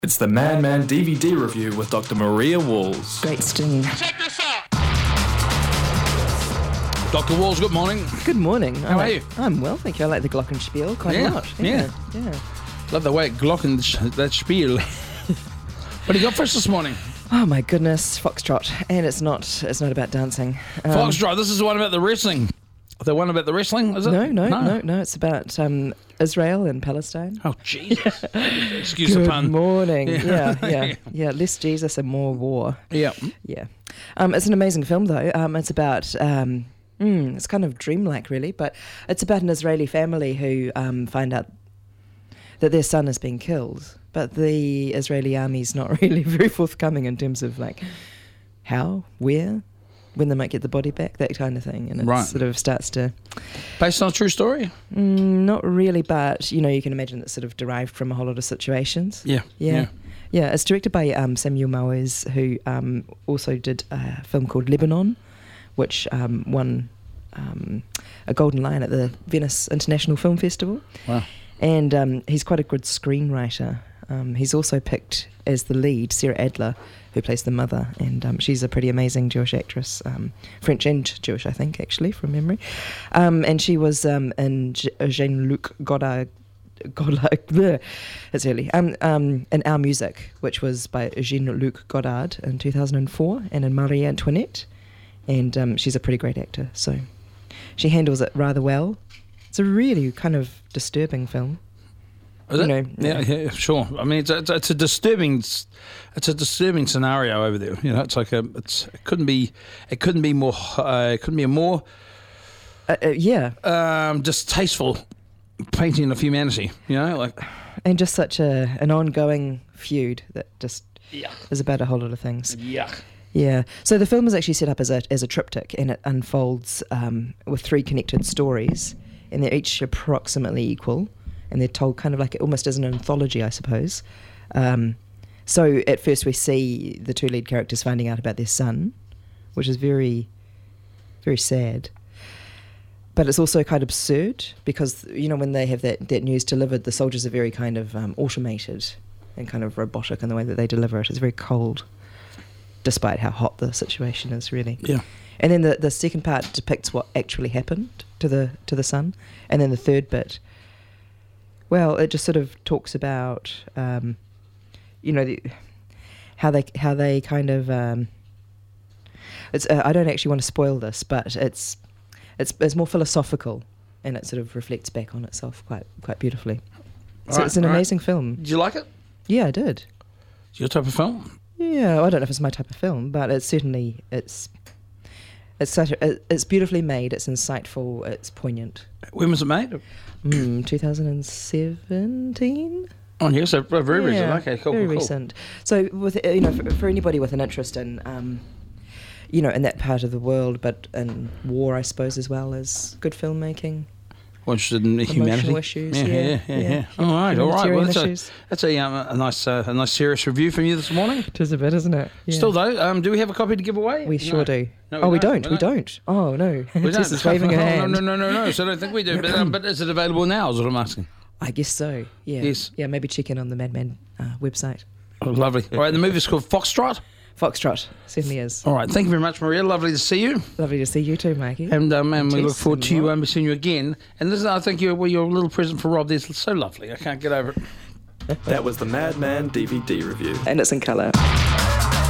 It's the Madman DVD review with Dr. Maria Walls. Great steam. Check this out. Dr. Walls, good morning. Good morning. How are you? I'm well, thank you. I like the Glockenspiel quite a lot. Yeah. Love the way it glocken that spiel. What do you got for us this morning? Oh my goodness, Foxtrot, and it's not about dancing. Foxtrot. This is the one about the wrestling. The one about the wrestling, is it? No. It's about Israel and Palestine. Oh, Jesus. Excuse the pun. Good morning. Yeah. Less Jesus and more war. Yeah. Yeah. It's an amazing film, though. It's about, it's kind of dreamlike, really, but it's about an Israeli family who find out that their son is being killed, but the Israeli army's not really very forthcoming in terms of, like, how, where, when they might get the body back, that kind of thing. And it sort of starts to... Based on a true story? Not really, but, you can imagine it's sort of derived from a whole lot of situations. Yeah. Yeah, it's directed by Samuel Moes, who also did a film called Lebanon, which won a Golden Lion at the Venice International Film Festival. Wow. And he's quite a good screenwriter. He's also picked as the lead Sarah Adler, who plays the mother, and she's a pretty amazing Jewish actress, French and Jewish, I think, actually, from memory. And she was in Jean-Luc Godard, it's early, in Our Music, which was by Jean-Luc Godard in 2004, and in Marie Antoinette, and she's a pretty great actor, so she handles it rather well. It's a really kind of disturbing film. Is it? Yeah, sure. I mean, it's a disturbing scenario over there. It's like it couldn't be more distasteful painting of humanity. And just such an ongoing feud that just is about a whole lot of things. Yeah. So the film is actually set up as a triptych, and it unfolds with three connected stories, and they're each approximately equal. And they're told kind of like almost as an anthology, I suppose. So at first we see the two lead characters finding out about their son, which is very, very sad. But it's also kind of absurd because, when they have that news delivered, the soldiers are very kind of automated and kind of robotic in the way that they deliver it. It's very cold, despite how hot the situation is, really. Yeah. And then the second part depicts what actually happened to the son. And then the third bit... Well, it just sort of talks about, how they kind of. It's. I don't actually want to spoil this, but it's more philosophical, and it sort of reflects back on itself quite beautifully. So it's an amazing film. Did you like it? Yeah, I did. It's your type of film? Yeah, I don't know if it's my type of film, but it's certainly it's beautifully made. It's insightful. It's poignant. When was it made? 2017. Oh, yes, so very recent. Okay, cool. Very recent. So, with for anybody with an interest in, in that part of the world, but in war, I suppose, as well as good filmmaking. Interested in humanity, emotional issues. Yeah. All right. Well, that's a nice serious review from you this morning. It is a bit, isn't it? Yeah. Still though, do we have a copy to give away? We sure do. No, we don't. Oh no. Tess is waving her hand. No. So I don't think we do. But is it available now? Is what I'm asking. I guess so. Yeah. Yes. Yeah. Maybe check in on the Madman website. Oh, lovely. All right. The movie's called Foxtrot. Foxtrot certainly is. All right. Thank you very much, Maria. Lovely to see you. Lovely to see you too, Mikey. And we look forward to seeing you again. And listen, I think your little present for Rob is so lovely. I can't get over it. That was the Madman DVD review. And it's in colour.